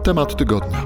Temat tygodnia.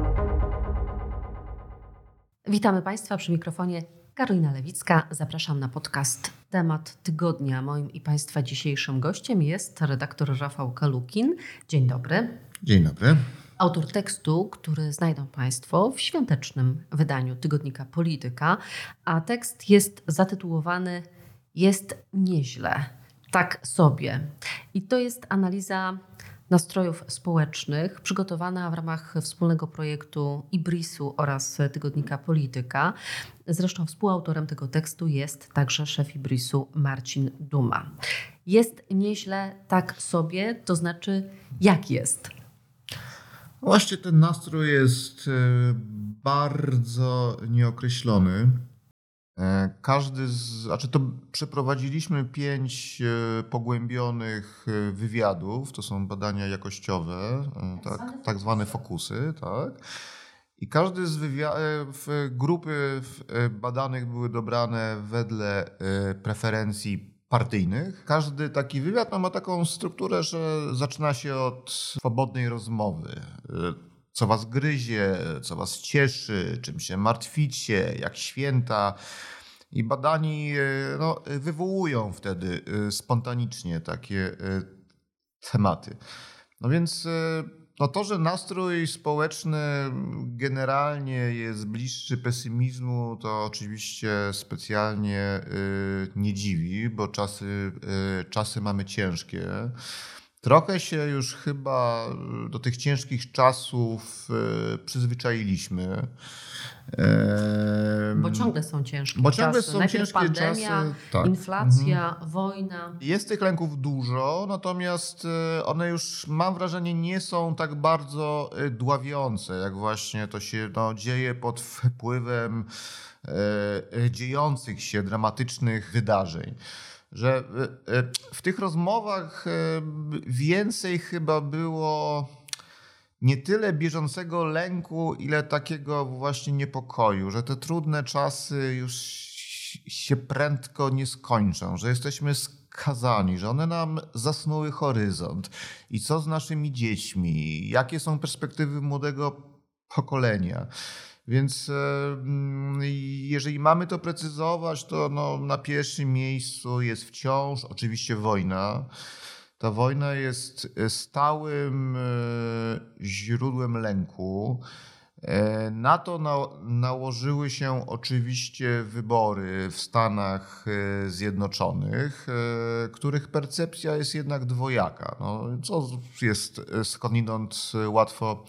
Witamy Państwa przy mikrofonie Karolina Lewicka. Zapraszam na podcast Temat tygodnia. Moim i Państwa dzisiejszym gościem jest redaktor Rafał Kalukin. Dzień dobry. Dzień dobry. Autor tekstu, który znajdą Państwo w świątecznym wydaniu tygodnika Polityka, a tekst jest zatytułowany „Jest nieźle, tak sobie”. I to jest analiza nastrojów społecznych przygotowana w ramach wspólnego projektu IBRIS-u oraz tygodnika Polityka. Zresztą współautorem tego tekstu jest także szef IBRIS-u Marcin Duma. Jest nieźle, tak sobie, to znaczy jak jest? Właśnie ten nastrój jest bardzo nieokreślony. Przeprowadziliśmy 5 pogłębionych wywiadów, to są badania jakościowe, tak zwane fokusy, tak. I każdy z grupy badanych były dobrane wedle preferencji partyjnych. Każdy taki wywiad ma taką strukturę, że zaczyna się od swobodnej rozmowy. Co was gryzie, co was cieszy, czym się martwicie, jak święta. I badani wywołują wtedy spontanicznie takie tematy. No więc to, że nastrój społeczny generalnie jest bliższy pesymizmu, to oczywiście specjalnie nie dziwi, bo czasy mamy ciężkie. Trochę się już chyba do tych ciężkich czasów przyzwyczailiśmy. Bo ciągle są ciężkie czasy. Najpierw pandemia, czasy, tak. Inflacja, wojna. Jest tych lęków dużo, natomiast one już, mam wrażenie, nie są tak bardzo dławiące, jak właśnie to się dzieje pod wpływem dziejących się dramatycznych wydarzeń. Że w tych rozmowach więcej chyba było nie tyle bieżącego lęku, ile takiego właśnie niepokoju, że te trudne czasy już się prędko nie skończą, że jesteśmy skazani, że one nam zasnuły horyzont. I co z naszymi dziećmi? Jakie są perspektywy młodego pokolenia? Więc jeżeli mamy to precyzować, to na pierwszym miejscu jest wciąż oczywiście wojna. Ta wojna jest stałym źródłem lęku. Na to nałożyły się oczywiście wybory w Stanach Zjednoczonych, których percepcja jest jednak dwojaka. Co jest skądinąd łatwo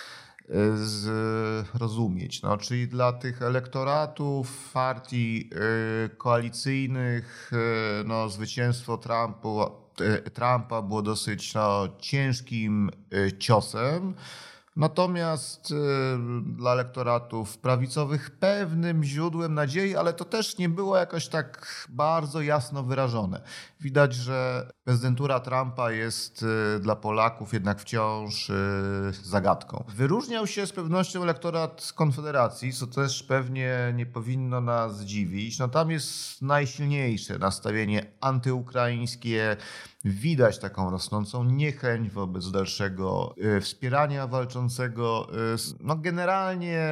zrozumieć. Czyli dla tych elektoratów partii koalicyjnych zwycięstwo Trumpa było dosyć ciężkim ciosem. Natomiast dla elektoratów prawicowych pewnym źródłem nadziei, ale to też nie było jakoś tak bardzo jasno wyrażone. Widać, że prezydentura Trumpa jest dla Polaków jednak wciąż zagadką. Wyróżniał się z pewnością elektorat Konfederacji, co też pewnie nie powinno nas dziwić. Tam jest najsilniejsze nastawienie antyukraińskie. Widać taką rosnącą niechęć wobec dalszego wspierania walczącego. Generalnie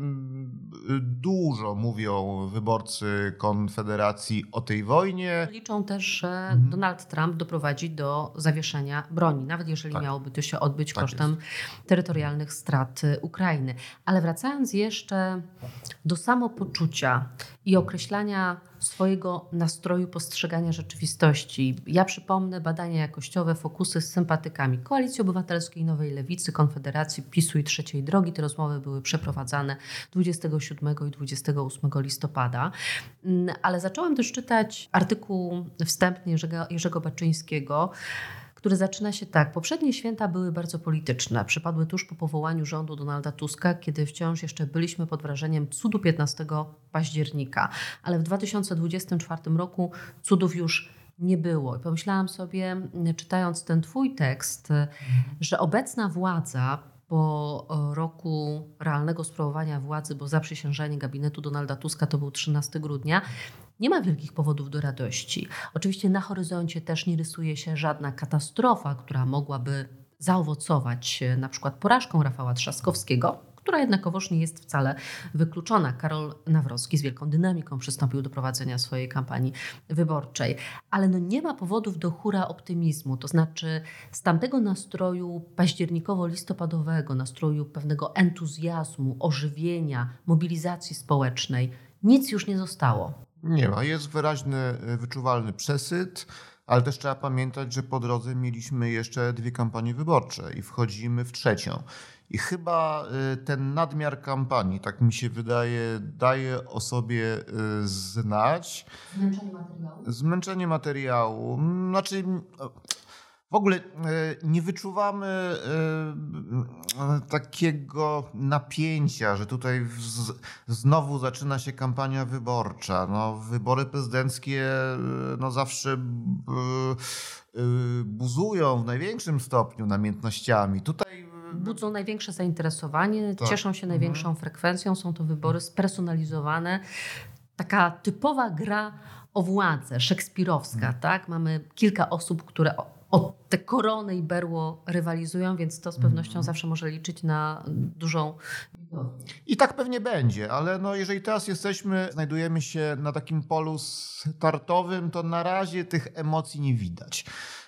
dużo mówią wyborcy Konfederacji o tej wojnie. Liczą też, że Donald Trump doprowadzi do zawieszenia broni, nawet jeżeli miałoby to się odbyć kosztem terytorialnych strat Ukrainy. Ale wracając jeszcze do samopoczucia i określania swojego nastroju postrzegania rzeczywistości. Ja przypomnę badania jakościowe, fokusy z sympatykami Koalicji Obywatelskiej, Nowej Lewicy, Konfederacji, PiS-u i Trzeciej Drogi. Te rozmowy były przeprowadzane 27 i 28 listopada. Ale zaczęłam też czytać artykuł wstępny Jerzego Baczyńskiego, który zaczyna się tak. Poprzednie święta były bardzo polityczne. Przypadły tuż po powołaniu rządu Donalda Tuska, kiedy wciąż jeszcze byliśmy pod wrażeniem cudu 15 października. Ale w 2024 roku cudów już nie było. I pomyślałam sobie, czytając ten twój tekst, że obecna władza po roku realnego sprawowania władzy, bo zaprzysiężenie gabinetu Donalda Tuska to był 13 grudnia, nie ma wielkich powodów do radości. Oczywiście na horyzoncie też nie rysuje się żadna katastrofa, która mogłaby zaowocować na przykład porażką Rafała Trzaskowskiego, która jednakowoż nie jest wcale wykluczona. Karol Nawrocki z wielką dynamiką przystąpił do prowadzenia swojej kampanii wyborczej. Ale nie ma powodów do hura optymizmu. To znaczy z tamtego nastroju październikowo-listopadowego, nastroju pewnego entuzjazmu, ożywienia, mobilizacji społecznej nic już nie zostało. Nie ma. Jest wyraźny, wyczuwalny przesyt, ale też trzeba pamiętać, że po drodze mieliśmy jeszcze 2 kampanie wyborcze i wchodzimy w 3. I chyba ten nadmiar kampanii, tak mi się wydaje, daje o sobie znać. Zmęczenie materiału. Znaczy, w ogóle nie wyczuwamy takiego napięcia, że tutaj znowu zaczyna się kampania wyborcza. Wybory prezydenckie zawsze buzują w największym stopniu namiętnościami. Tutaj budzą największe zainteresowanie, tak. Cieszą się największą frekwencją. Są to wybory spersonalizowane. Taka typowa gra o władzę, szekspirowska. Tak? Mamy kilka osób, które o te korony i berło rywalizują, więc to z pewnością zawsze może liczyć na dużą... I tak pewnie będzie, ale jeżeli teraz znajdujemy się na takim polu startowym, to na razie tych emocji nie widać.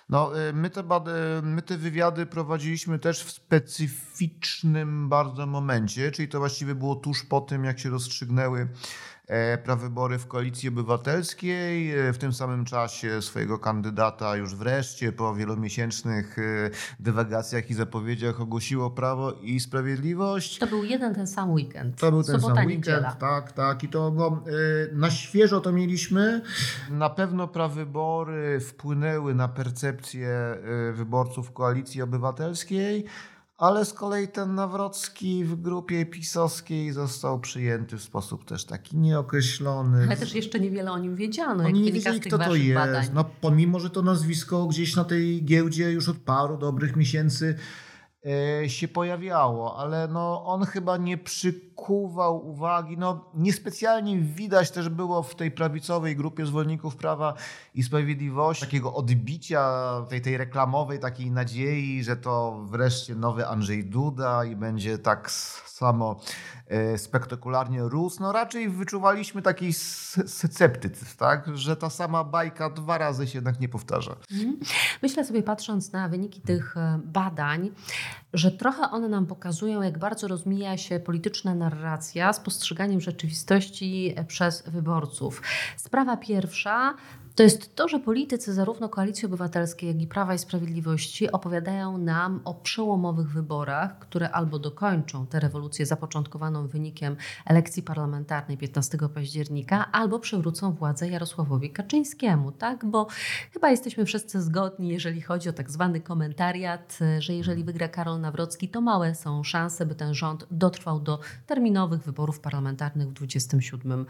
My te wywiady prowadziliśmy też w specyficznym bardzo momencie, czyli to właściwie było tuż po tym, jak się rozstrzygnęły prawybory w Koalicji Obywatelskiej. W tym samym czasie swojego kandydata już wreszcie po wielomiesięcznych dywagacjach i zapowiedziach ogłosiło Prawo i Sprawiedliwość. To był ten sam weekend. To był ten sam niedziela. weekend, tak. I to na świeżo to mieliśmy. Na pewno prawybory wpłynęły na percepcję wyborców Koalicji Obywatelskiej. Ale z kolei ten Nawrocki w grupie pisowskiej został przyjęty w sposób też taki nieokreślony. Ale też jeszcze niewiele o nim wiedziano. Oni nie wiedzieli, kto to jest. Badań. Pomimo, że to nazwisko gdzieś na tej giełdzie już od paru dobrych miesięcy się pojawiało, ale on chyba nie przykuwał uwagi. Niespecjalnie widać też było w tej prawicowej grupie zwolenników Prawa i Sprawiedliwości takiego odbicia tej reklamowej takiej nadziei, że to wreszcie nowy Andrzej Duda i będzie tak samo spektakularnie rósł. Raczej wyczuwaliśmy taki sceptycyzm, tak? Że ta sama bajka 2 razy się jednak nie powtarza. Myślę sobie, patrząc na wyniki tych badań, że trochę one nam pokazują, jak bardzo rozmija się polityczna narracja z postrzeganiem rzeczywistości przez wyborców. Sprawa pierwsza to jest to, że politycy zarówno Koalicji Obywatelskiej, jak i Prawa i Sprawiedliwości opowiadają nam o przełomowych wyborach, które albo dokończą tę rewolucję zapoczątkowaną wynikiem elekcji parlamentarnej 15 października, albo przywrócą władzę Jarosławowi Kaczyńskiemu. Tak? Bo chyba jesteśmy wszyscy zgodni, jeżeli chodzi o tak zwany komentariat, że jeżeli wygra Karol Nawrocki, to małe są szanse, by ten rząd dotrwał do terminowych wyborów parlamentarnych w 2027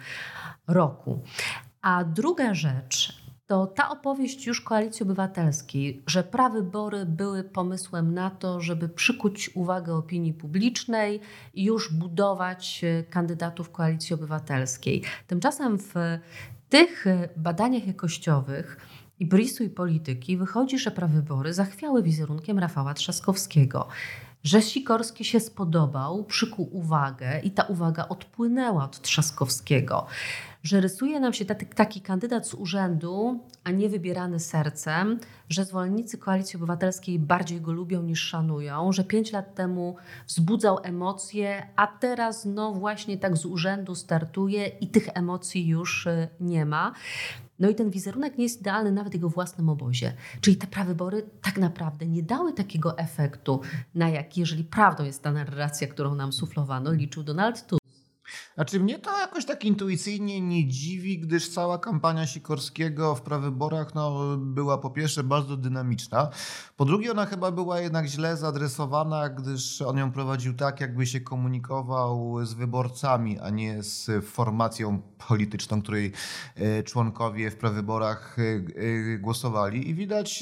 roku. A druga rzecz to ta opowieść już Koalicji Obywatelskiej, że prawybory były pomysłem na to, żeby przykuć uwagę opinii publicznej i już budować kandydatów Koalicji Obywatelskiej. Tymczasem w tych badaniach jakościowych i brisu i polityki wychodzi, że prawybory zachwiały wizerunkiem Rafała Trzaskowskiego. Że Sikorski się spodobał, przykuł uwagę i ta uwaga odpłynęła od Trzaskowskiego. Że rysuje nam się taki kandydat z urzędu, a nie wybierany sercem, że zwolennicy Koalicji Obywatelskiej bardziej go lubią niż szanują, że 5 lat temu wzbudzał emocje, a teraz właśnie tak z urzędu startuje i tych emocji już nie ma. I ten wizerunek nie jest idealny nawet w jego własnym obozie. Czyli te prawybory tak naprawdę nie dały takiego efektu, na jaki, jeżeli prawdą jest ta narracja, którą nam suflowano, liczył Donald Tusk. Znaczy mnie to jakoś tak intuicyjnie nie dziwi, gdyż cała kampania Sikorskiego w prawyborach była po pierwsze bardzo dynamiczna, po drugie ona chyba była jednak źle zaadresowana, gdyż on ją prowadził tak, jakby się komunikował z wyborcami, a nie z formacją polityczną, której członkowie w prawyborach głosowali. I widać,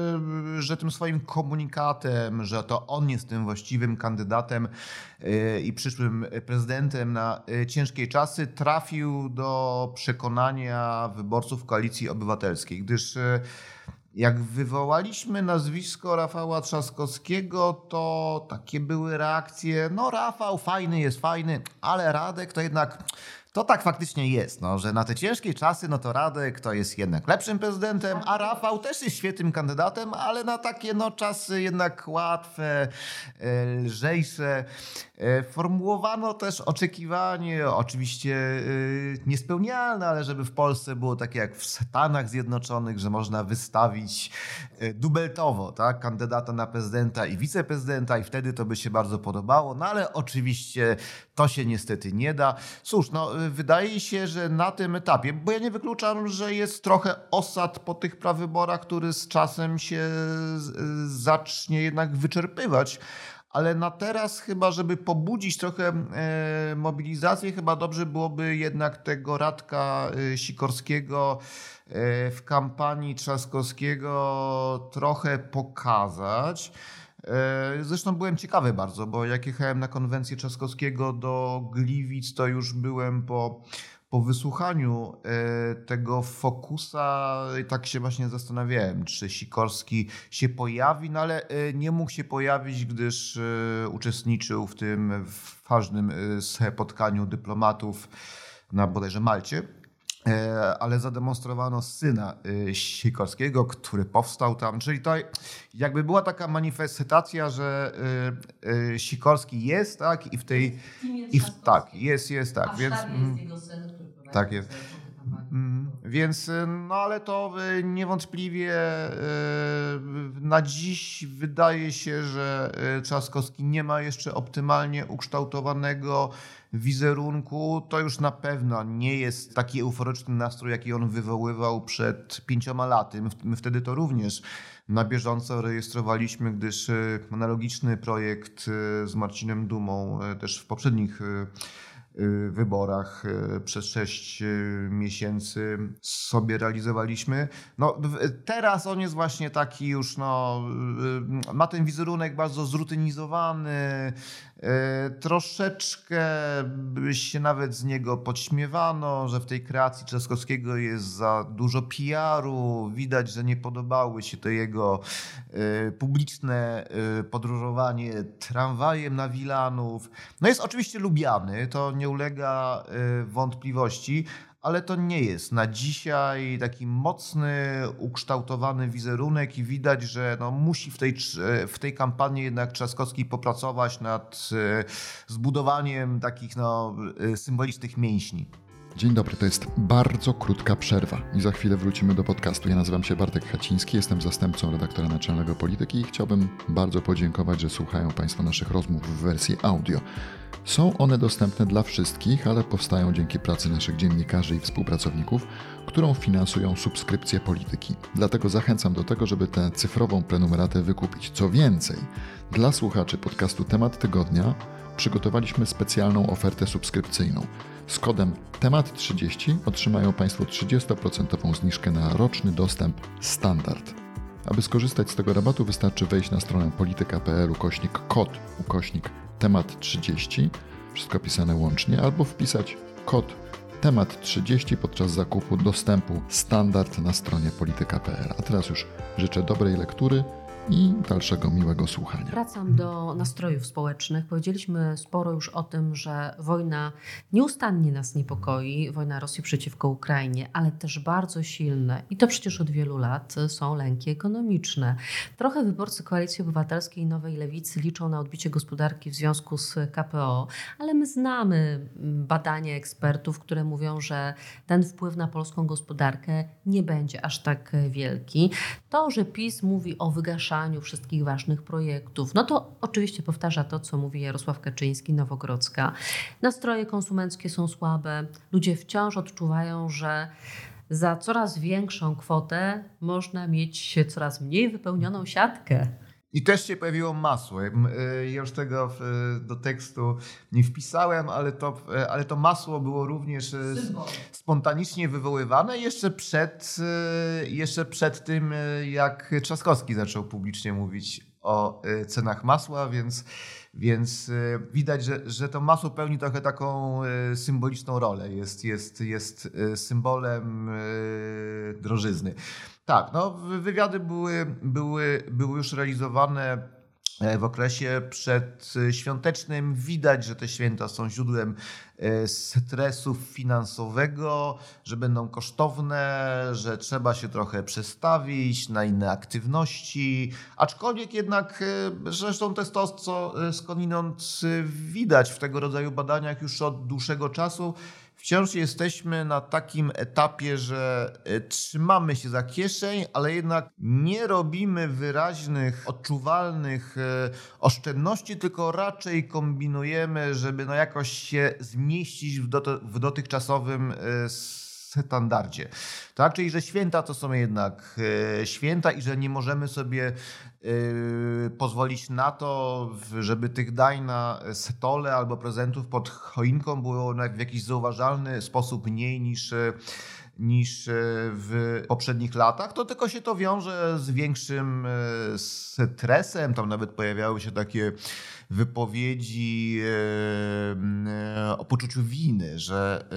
że tym swoim komunikatem, że to on jest tym właściwym kandydatem i przyszłym prezydentem na ciężkie czasy, trafił do przekonania wyborców Koalicji Obywatelskiej, gdyż Jak wywołaliśmy nazwisko Rafała Trzaskowskiego, to takie były reakcje, no Rafał fajny jest fajny, ale Radek to jednak... To tak faktycznie jest, no, że na te ciężkie czasy, no to Radek to jest jednak lepszym prezydentem, a Rafał też jest świetnym kandydatem, ale na takie czasy jednak łatwe, lżejsze. Formułowano też oczekiwanie, oczywiście niespełnialne, ale żeby w Polsce było takie jak w Stanach Zjednoczonych, że można wystawić dubeltowo, tak, kandydata na prezydenta i wiceprezydenta i wtedy to by się bardzo podobało, no ale oczywiście to się niestety nie da. Cóż, wydaje się, że na tym etapie, bo ja nie wykluczam, że jest trochę osad po tych prawyborach, który z czasem się zacznie jednak wyczerpywać, ale na teraz chyba, żeby pobudzić trochę mobilizację, chyba dobrze byłoby jednak tego Radka Sikorskiego w kampanii Trzaskowskiego trochę pokazać. Zresztą byłem ciekawy bardzo, bo jak jechałem na konwencję Trzaskowskiego do Gliwic, to już byłem po wysłuchaniu tego fokusa i tak się właśnie zastanawiałem, czy Sikorski się pojawi, no ale nie mógł się pojawić, gdyż uczestniczył w tym ważnym spotkaniu dyplomatów na bodajże Malcie. Ale zademonstrowano syna Sikorskiego, który powstał tam. Czyli to jakby była taka manifestacja, że Sikorski jest, tak? I w tej... tak, jest, tak. A w więc jest jego syn, który prowadzi tak jest. Więc, ale to niewątpliwie na dziś wydaje się, że Trzaskowski nie ma jeszcze optymalnie ukształtowanego wizerunku. To już na pewno nie jest taki euforyczny nastrój, jaki on wywoływał przed 5 laty. My wtedy to również na bieżąco rejestrowaliśmy, gdyż analogiczny projekt z Marcinem Dumą też w poprzednich wyborach przez 6 miesięcy sobie realizowaliśmy. Teraz on jest właśnie taki już, ma ten wizerunek bardzo zrutynizowany, troszeczkę się nawet z niego podśmiewano, że w tej kreacji Trzaskowskiego jest za dużo PR-u, widać, że nie podobały się to jego publiczne podróżowanie tramwajem na Wilanów. Jest oczywiście lubiany, to nie ulega wątpliwości, ale to nie jest na dzisiaj taki mocny, ukształtowany wizerunek i widać, że musi w tej kampanii jednak Trzaskowski popracować nad zbudowaniem takich symbolicznych mięśni. Dzień dobry, to jest bardzo krótka przerwa i za chwilę wrócimy do podcastu. Ja nazywam się Bartek Haciński, jestem zastępcą redaktora naczelnego Polityki i chciałbym bardzo podziękować, że słuchają Państwo naszych rozmów w wersji audio. Są one dostępne dla wszystkich, ale powstają dzięki pracy naszych dziennikarzy i współpracowników, którą finansują subskrypcje Polityki. Dlatego zachęcam do tego, żeby tę cyfrową prenumeratę wykupić. Co więcej, dla słuchaczy podcastu Temat Tygodnia przygotowaliśmy specjalną ofertę subskrypcyjną. Z kodem TEMAT30 otrzymają Państwo 30% zniżkę na roczny dostęp standard. Aby skorzystać z tego rabatu wystarczy wejść na stronę polityka.pl/kod TEMAT30, wszystko pisane łącznie, albo wpisać kod TEMAT30 podczas zakupu dostępu standard na stronie polityka.pl. A teraz już życzę dobrej lektury i dalszego miłego słuchania. Wracam do nastrojów społecznych. Powiedzieliśmy sporo już o tym, że wojna nieustannie nas niepokoi, wojna Rosji przeciwko Ukrainie, ale też bardzo silne, i to przecież od wielu lat, są lęki ekonomiczne. Trochę wyborcy Koalicji Obywatelskiej i Nowej Lewicy liczą na odbicie gospodarki w związku z KPO, ale my znamy badania ekspertów, które mówią, że ten wpływ na polską gospodarkę nie będzie aż tak wielki. To, że PiS mówi o wygaszaniu wszystkich ważnych projektów, to oczywiście powtarza to, co mówi Jarosław Kaczyński, Nowogrodzka. Nastroje konsumenckie są słabe. Ludzie wciąż odczuwają, że za coraz większą kwotę można mieć coraz mniej wypełnioną siatkę. I też się pojawiło masło. Ja już tego do tekstu nie wpisałem, ale to masło było również spontanicznie wywoływane jeszcze przed tym, jak Trzaskowski zaczął publicznie mówić o cenach masła, więc widać, że to masło pełni trochę taką symboliczną rolę. Jest symbolem drożyzny. Tak, no wywiady były już realizowane w okresie przedświątecznym. Widać, że te święta są źródłem stresu finansowego, że będą kosztowne, że trzeba się trochę przestawić na inne aktywności. Aczkolwiek jednak, zresztą to jest to, co skądinąd widać w tego rodzaju badaniach już od dłuższego czasu, wciąż jesteśmy na takim etapie, że trzymamy się za kieszeń, ale jednak nie robimy wyraźnych, odczuwalnych oszczędności, tylko raczej kombinujemy, żeby jakoś się zmieścić w dotychczasowym standardzie. Tak? Czyli, że święta to są jednak święta i że nie możemy sobie pozwolić na to, żeby tych dań na stole albo prezentów pod choinką było w jakiś zauważalny sposób mniej niż w poprzednich latach, to tylko się to wiąże z większym stresem. Tam nawet pojawiały się takie wypowiedzi o poczuciu winy, że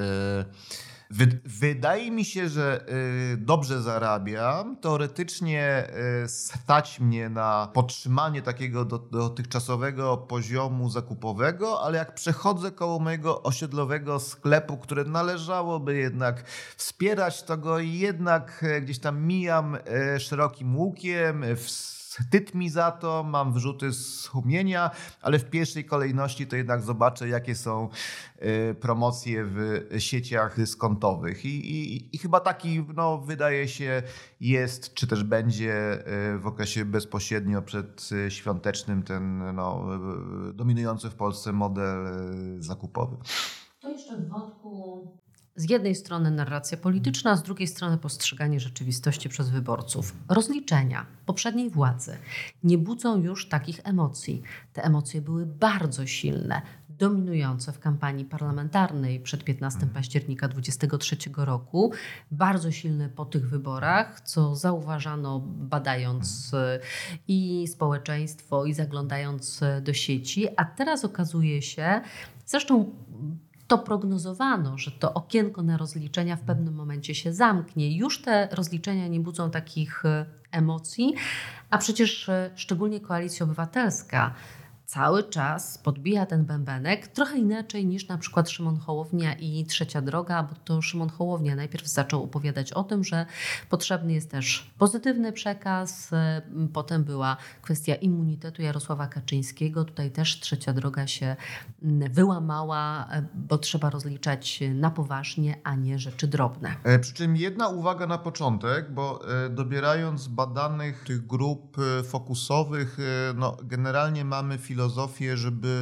wydaje mi się, że dobrze zarabiam. Teoretycznie stać mnie na podtrzymanie takiego dotychczasowego poziomu zakupowego, ale jak przechodzę koło mojego osiedlowego sklepu, które należałoby jednak wspierać, to go jednak gdzieś tam mijam szerokim łukiem, wstyd mi za to, mam wyrzuty sumienia, ale w pierwszej kolejności to jednak zobaczę, jakie są promocje w sieciach dyskontowych. I chyba taki, wydaje się, jest, czy też będzie w okresie bezpośrednio przedświątecznym ten dominujący w Polsce model zakupowy. To jeszcze w wątku z jednej strony narracja polityczna, a z drugiej strony postrzeganie rzeczywistości przez wyborców. Rozliczenia poprzedniej władzy nie budzą już takich emocji. Te emocje były bardzo silne, dominujące w kampanii parlamentarnej przed 15 października 2023 roku, bardzo silne po tych wyborach, co zauważano badając i społeczeństwo, i zaglądając do sieci, a teraz okazuje się, zresztą to prognozowano, że to okienko na rozliczenia w pewnym momencie się zamknie. Już te rozliczenia nie budzą takich emocji, a przecież szczególnie Koalicja Obywatelska cały czas podbija ten bębenek trochę inaczej niż na przykład Szymon Hołownia i Trzecia Droga, bo to Szymon Hołownia najpierw zaczął opowiadać o tym, że potrzebny jest też pozytywny przekaz, potem była kwestia immunitetu Jarosława Kaczyńskiego, tutaj też Trzecia Droga się wyłamała, bo trzeba rozliczać na poważnie, a nie rzeczy drobne. Przy czym jedna uwaga na początek, bo dobierając badanych tych grup fokusowych, generalnie mamy filozofię, żeby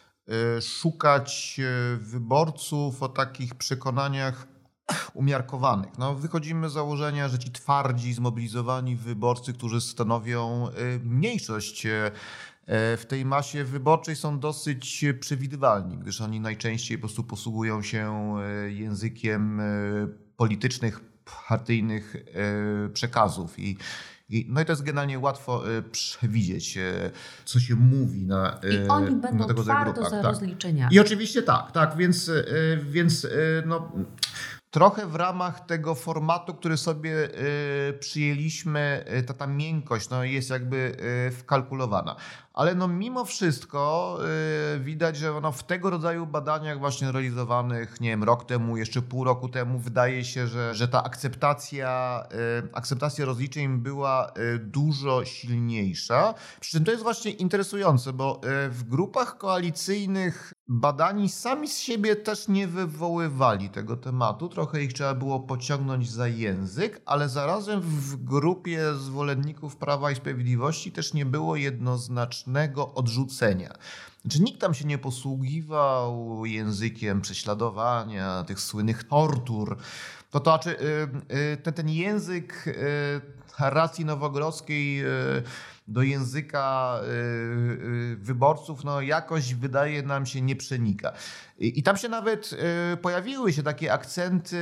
szukać wyborców o takich przekonaniach umiarkowanych. Wychodzimy z założenia, że ci twardzi, zmobilizowani wyborcy, którzy stanowią mniejszość w tej masie wyborczej, są dosyć przewidywalni, gdyż oni najczęściej po prostu posługują się językiem politycznych, partyjnych przekazów. I to jest generalnie łatwo przewidzieć, co się mówi na I oni będą tego twardo za rozliczeniami. I oczywiście tak, więc trochę w ramach tego formatu, który sobie przyjęliśmy, ta miękkość jest jakby wkalkulowana. Ale mimo wszystko widać, że w tego rodzaju badaniach właśnie realizowanych, nie wiem, rok temu, jeszcze pół roku temu, wydaje się, że ta akceptacja rozliczeń była dużo silniejsza. Przy czym to jest właśnie interesujące, bo w grupach koalicyjnych badani sami z siebie też nie wywoływali tego tematu. Trochę ich trzeba było pociągnąć za język, ale zarazem w grupie zwolenników Prawa i Sprawiedliwości też nie było jednoznacznego odrzucenia. Znaczy, nikt tam się nie posługiwał językiem prześladowania, tych słynnych tortur. To znaczy ten język narracji nowogrodzkiej do języka wyborców jakoś, wydaje nam się, nie przenika. I tam się nawet pojawiły się takie akcenty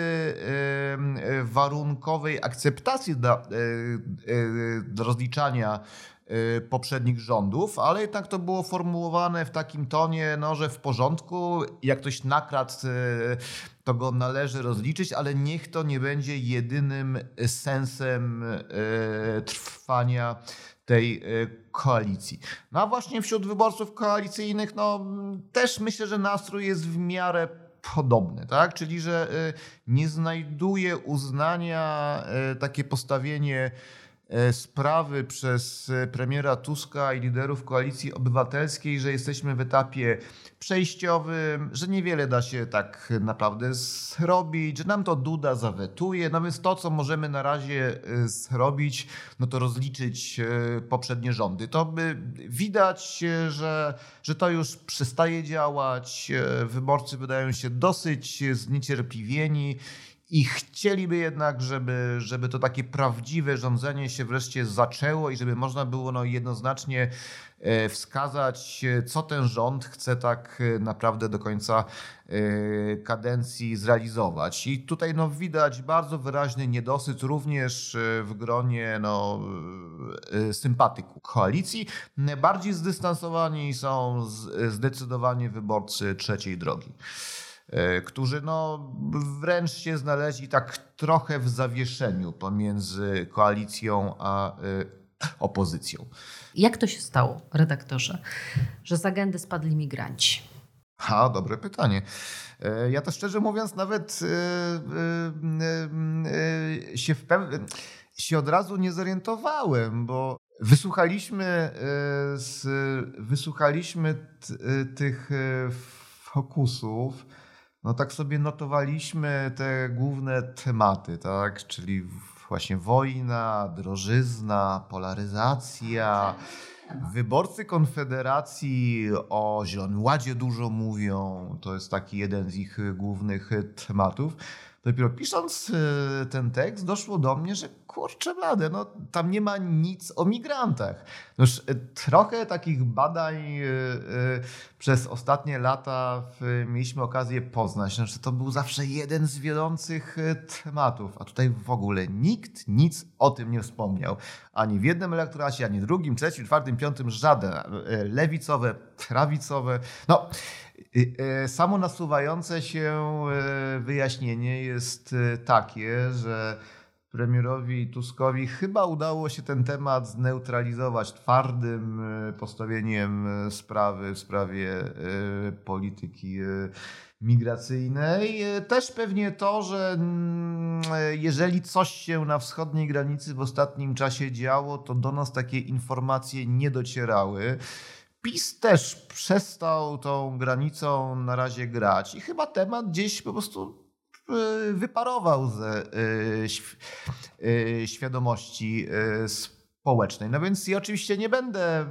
warunkowej akceptacji do rozliczania poprzednich rządów, ale jednak to było formułowane w takim tonie, no, że w porządku, jak ktoś nakradł, to go należy rozliczyć, ale niech to nie będzie jedynym sensem trwania tej koalicji. No a właśnie wśród wyborców koalicyjnych, no też myślę, że nastrój jest w miarę podobny, tak? Czyli że nie znajduje uznania takie postawienie sprawy przez premiera Tuska i liderów Koalicji Obywatelskiej, że jesteśmy w etapie przejściowym, że niewiele da się tak naprawdę zrobić, że nam to Duda zawetuje. No więc to, co możemy na razie zrobić, no to rozliczyć poprzednie rządy. To by widać, że to już przestaje działać. Wyborcy wydają się dosyć zniecierpliwieni. I chcieliby jednak, żeby to takie prawdziwe rządzenie się wreszcie zaczęło i żeby można było jednoznacznie wskazać, co ten rząd chce tak naprawdę do końca kadencji zrealizować. I tutaj widać bardzo wyraźny niedosyt również w gronie sympatyków koalicji. Bardziej zdystansowani są zdecydowanie wyborcy trzeciej drogi, którzy wręcz się znaleźli tak trochę w zawieszeniu pomiędzy koalicją a opozycją. Jak to się stało, redaktorze, że z agendy spadli migranci? Dobre pytanie. Ja to szczerze mówiąc nawet się od razu nie zorientowałem, bo wysłuchaliśmy tych fokusów. Tak sobie notowaliśmy te główne tematy, tak? Czyli właśnie wojna, drożyzna, polaryzacja. Wyborcy Konfederacji o Zielonym Ładzie dużo mówią. To jest taki jeden z ich głównych tematów. Dopiero pisząc ten tekst doszło do mnie, że kurczę blade, tam nie ma nic o migrantach. Już trochę takich badań przez ostatnie lata mieliśmy okazję poznać, że to był zawsze jeden z wiodących tematów, a tutaj w ogóle nikt nic o tym nie wspomniał. Ani w jednym elektoracie, ani drugim, trzecim, czwartym, piątym, żadne lewicowe, prawicowe. Samo nasuwające się wyjaśnienie jest takie, że premierowi Tuskowi chyba udało się ten temat zneutralizować twardym postawieniem sprawy w sprawie polityki migracyjnej. Też pewnie to, że jeżeli coś się na wschodniej granicy w ostatnim czasie działo, to do nas takie informacje nie docierały. PiS też przestał tą granicą na razie grać i chyba temat gdzieś po prostu wyparował ze świadomości społecznej. Więc ja oczywiście nie będę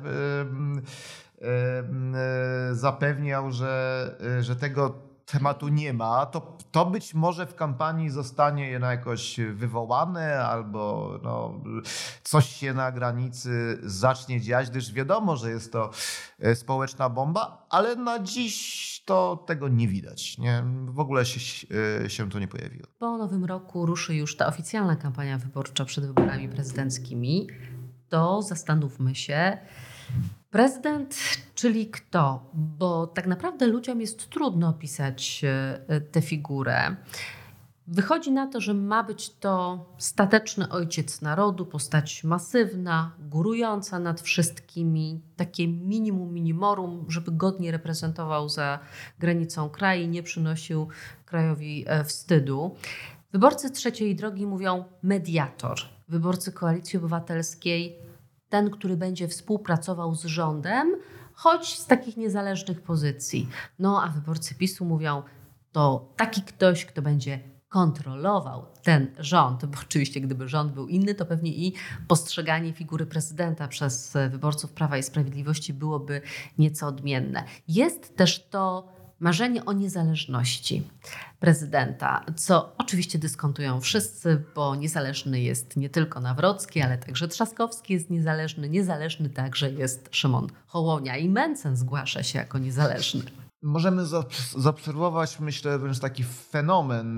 zapewniał, że tego tematu nie ma. To być może w kampanii zostanie jakoś wywołane albo coś się na granicy zacznie dziać, gdyż wiadomo, że jest to społeczna bomba, ale na dziś to tego nie widać. Nie? W ogóle się to nie pojawiło. Po nowym roku ruszy już ta oficjalna kampania wyborcza przed wyborami prezydenckimi. To zastanówmy się, prezydent, czyli kto? Bo tak naprawdę ludziom jest trudno opisać tę figurę. Wychodzi na to, że ma być to stateczny ojciec narodu, postać masywna, górująca nad wszystkimi, takie minimum minimorum, żeby godnie reprezentował za granicą kraj i nie przynosił krajowi wstydu. Wyborcy trzeciej drogi mówią mediator. Wyborcy Koalicji Obywatelskiej ten, który będzie współpracował z rządem, choć z takich niezależnych pozycji. A wyborcy PiS-u mówią, to taki ktoś, kto będzie kontrolował ten rząd, bo oczywiście gdyby rząd był inny, to pewnie i postrzeganie figury prezydenta przez wyborców Prawa i Sprawiedliwości byłoby nieco odmienne. Jest też to marzenie o niezależności prezydenta, co oczywiście dyskontują wszyscy, bo niezależny jest nie tylko Nawrocki, ale także Trzaskowski jest niezależny. Niezależny także jest Szymon Hołownia i Mencen zgłasza się jako niezależny. Możemy zaobserwować, myślę, wręcz taki fenomen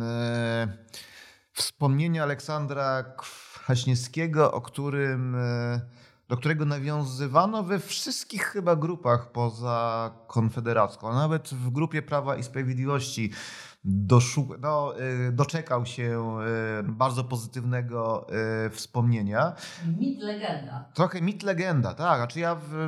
wspomnienia Aleksandra Kwaśniewskiego, o którym do którego nawiązywano we wszystkich chyba grupach poza Konfederacką, a nawet w grupie Prawa i Sprawiedliwości doczekał się bardzo pozytywnego wspomnienia. Mit legenda. Trochę mit legenda, tak. Znaczy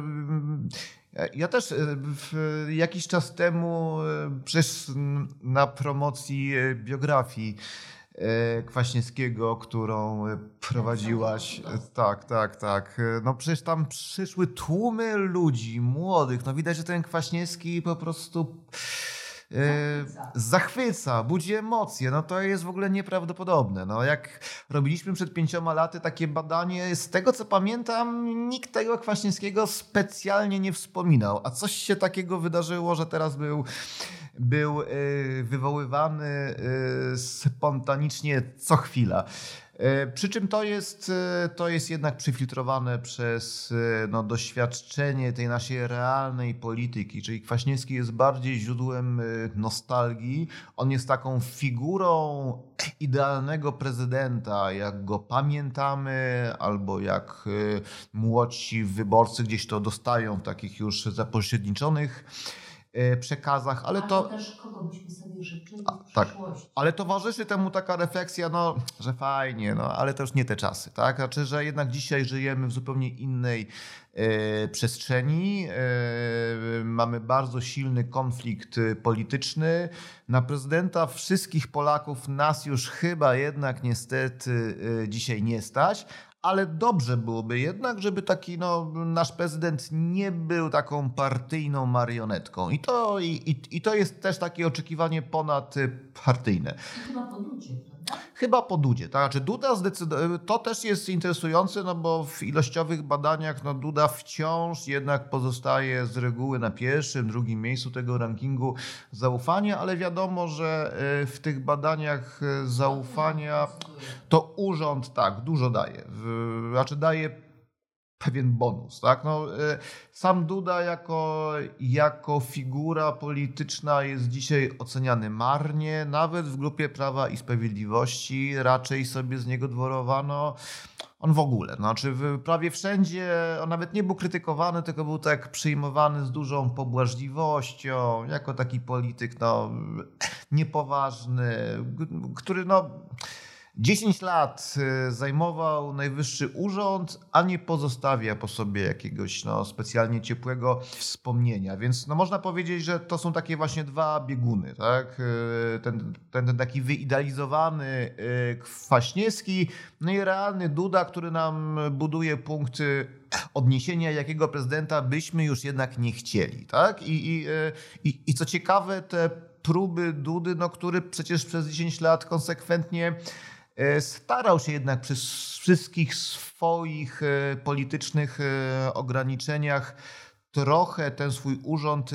ja też jakiś czas temu przecież na promocji biografii Kwaśniewskiego, którą prowadziłaś. Tak. No przecież tam przyszły tłumy ludzi, młodych. No widać, że ten Kwaśniewski po prostu zachwyca, budzi emocje. No to jest w ogóle nieprawdopodobne. No jak robiliśmy przed 5 laty takie badanie, z tego co pamiętam, nikt tego Kwaśniewskiego specjalnie nie wspominał. A coś się takiego wydarzyło, że teraz był wywoływany spontanicznie co chwila. Przy czym to jest jednak przyfiltrowane przez doświadczenie tej naszej realnej polityki, czyli Kwaśniewski jest bardziej źródłem nostalgii. On jest taką figurą idealnego prezydenta, jak go pamiętamy, albo jak młodsi wyborcy gdzieś to dostają w takich już zapośredniczonych przekazach, ale to też kogo byśmy sobie życzyli w tak, przyszłości. ale towarzyszy temu taka refleksja, że fajnie, ale to już nie te czasy, tak? Znaczy, że jednak dzisiaj żyjemy w zupełnie innej przestrzeni. Mamy bardzo silny konflikt polityczny. Na prezydenta wszystkich Polaków nas już chyba jednak niestety dzisiaj nie stać. Ale dobrze byłoby jednak, żeby taki nasz prezydent nie był taką partyjną marionetką. I to jest też takie oczekiwanie ponadpartyjne. Chyba po Dudzie, prawda? Chyba po Dudzie. Tak? Znaczy Duda to też jest interesujące, bo w ilościowych badaniach Duda wciąż jednak pozostaje z reguły na pierwszym, drugim miejscu tego rankingu zaufania, ale wiadomo, że w tych badaniach zaufania to urząd tak dużo daje. Znaczy daje pewien bonus. Tak? Sam Duda jako figura polityczna jest dzisiaj oceniany marnie. Nawet w grupie Prawa i Sprawiedliwości raczej sobie z niego dworowano. On w ogóle, znaczy prawie wszędzie, on nawet nie był krytykowany, tylko był tak przyjmowany z dużą pobłażliwością, jako taki polityk niepoważny, który 10 lat zajmował najwyższy urząd, a nie pozostawia po sobie jakiegoś specjalnie ciepłego wspomnienia. Więc można powiedzieć, że to są takie właśnie dwa bieguny. Tak? Ten taki wyidealizowany Kwaśniewski, i realny Duda, który nam buduje punkty odniesienia, jakiego prezydenta byśmy już jednak nie chcieli. Tak? I co ciekawe, te próby Dudy, który przecież przez 10 lat konsekwentnie starał się jednak przy wszystkich swoich politycznych ograniczeniach trochę ten swój urząd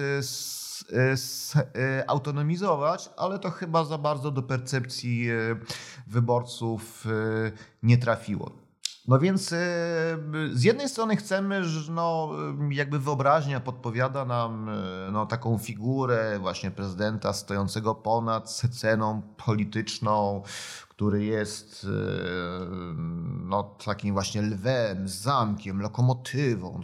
autonomizować, ale to chyba za bardzo do percepcji wyborców nie trafiło. Więc z jednej strony chcemy, że jakby wyobraźnia podpowiada nam taką figurę właśnie prezydenta stojącego ponad sceną polityczną, który jest takim właśnie lwem, zamkiem, lokomotywą.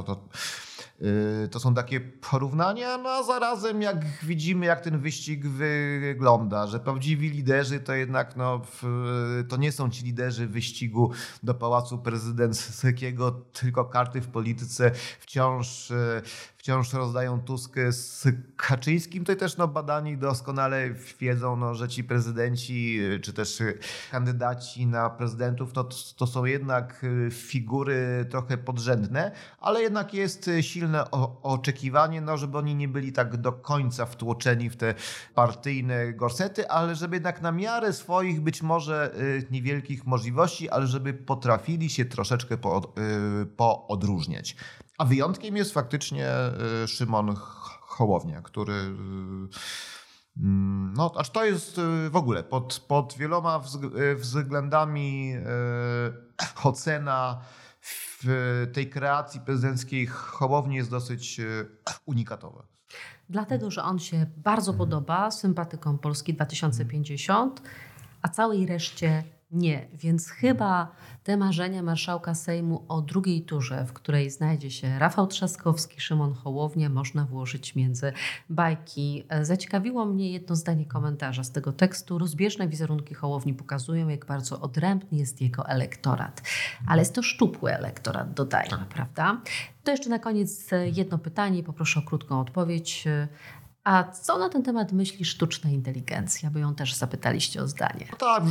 To są takie porównania, a zarazem jak widzimy, jak ten wyścig wygląda, że prawdziwi liderzy to jednak to nie są ci liderzy wyścigu do Pałacu Prezydenckiego, tylko karty w polityce wciąż rozdają Tusk z Kaczyńskim. To też badani doskonale wiedzą, że ci prezydenci, czy też kandydaci na prezydentów, to są jednak figury trochę podrzędne, ale jednak jest silne oczekiwanie, żeby oni nie byli tak do końca wtłoczeni w te partyjne gorsety, ale żeby jednak na miarę swoich być może niewielkich możliwości, ale żeby potrafili się troszeczkę poodróżniać. A wyjątkiem jest faktycznie Szymon Hołownia, który aż to jest w ogóle pod wieloma względami ocena w tej kreacji prezydenckiej Hołowni jest dosyć unikatowa. Dlatego, że on się bardzo podoba sympatykom Polski 2050, a całej reszcie Nie, więc chyba te marzenia marszałka Sejmu o drugiej turze, w której znajdzie się Rafał Trzaskowski, Szymon Hołownia, można włożyć między bajki. Zaciekawiło mnie jedno zdanie komentarza z tego tekstu. Rozbieżne wizerunki Hołowni pokazują, jak bardzo odrębny jest jego elektorat. Ale jest to szczupły elektorat, dodajmy, prawda? To jeszcze na koniec jedno pytanie, poproszę o krótką odpowiedź. A co na ten temat myśli sztuczna inteligencja? Bo ją też zapytaliście o zdanie. Tak,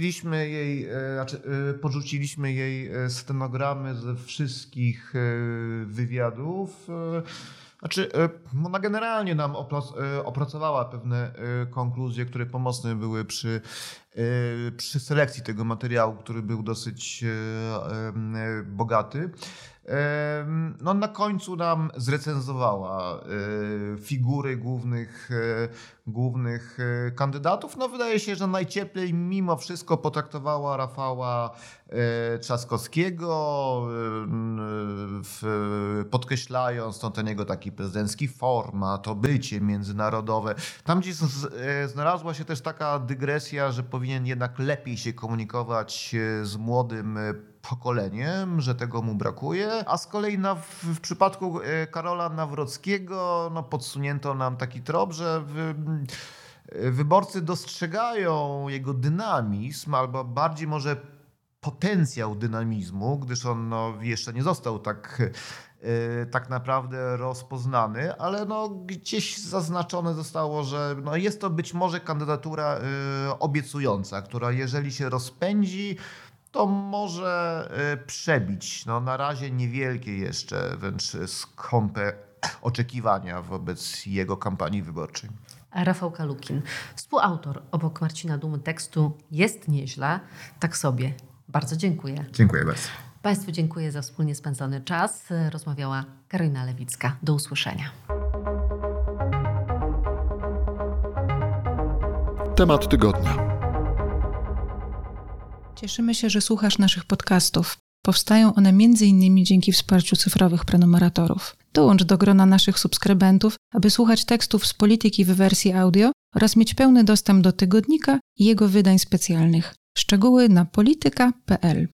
podrzuciliśmy jej stenogramy ze wszystkich wywiadów. Ona generalnie nam opracowała pewne konkluzje, które pomocne były przy selekcji tego materiału, który był dosyć bogaty. No, na końcu nam zrecenzowała figury głównych kandydatów. No, wydaje się, że najcieplej mimo wszystko potraktowała Rafała Trzaskowskiego, podkreślając ten jego taki prezydencki format, to bycie międzynarodowe. Tam gdzieś znalazła się też taka dygresja, że powinien jednak lepiej się komunikować z młodym pokoleniem, że tego mu brakuje, a z kolei w przypadku Karola Nawrockiego podsunięto nam taki trop, że wyborcy dostrzegają jego dynamizm, albo bardziej może potencjał dynamizmu, gdyż on jeszcze nie został tak naprawdę rozpoznany, ale gdzieś zaznaczone zostało, że jest to być może kandydatura obiecująca, która jeżeli się rozpędzi, to może przebić na razie niewielkie jeszcze, wręcz skąpe oczekiwania wobec jego kampanii wyborczej. Rafał Kalukin, współautor obok Marcina Dumy tekstu Jest nieźle, tak sobie. Bardzo dziękuję. Dziękuję bardzo. Państwu dziękuję za wspólnie spędzony czas. Rozmawiała Karolina Lewicka. Do usłyszenia. Temat tygodnia. Cieszymy się, że słuchasz naszych podcastów. Powstają one m.in. dzięki wsparciu cyfrowych prenumeratorów. Dołącz do grona naszych subskrybentów, aby słuchać tekstów z Polityki w wersji audio oraz mieć pełny dostęp do tygodnika i jego wydań specjalnych. Szczegóły na polityka.pl.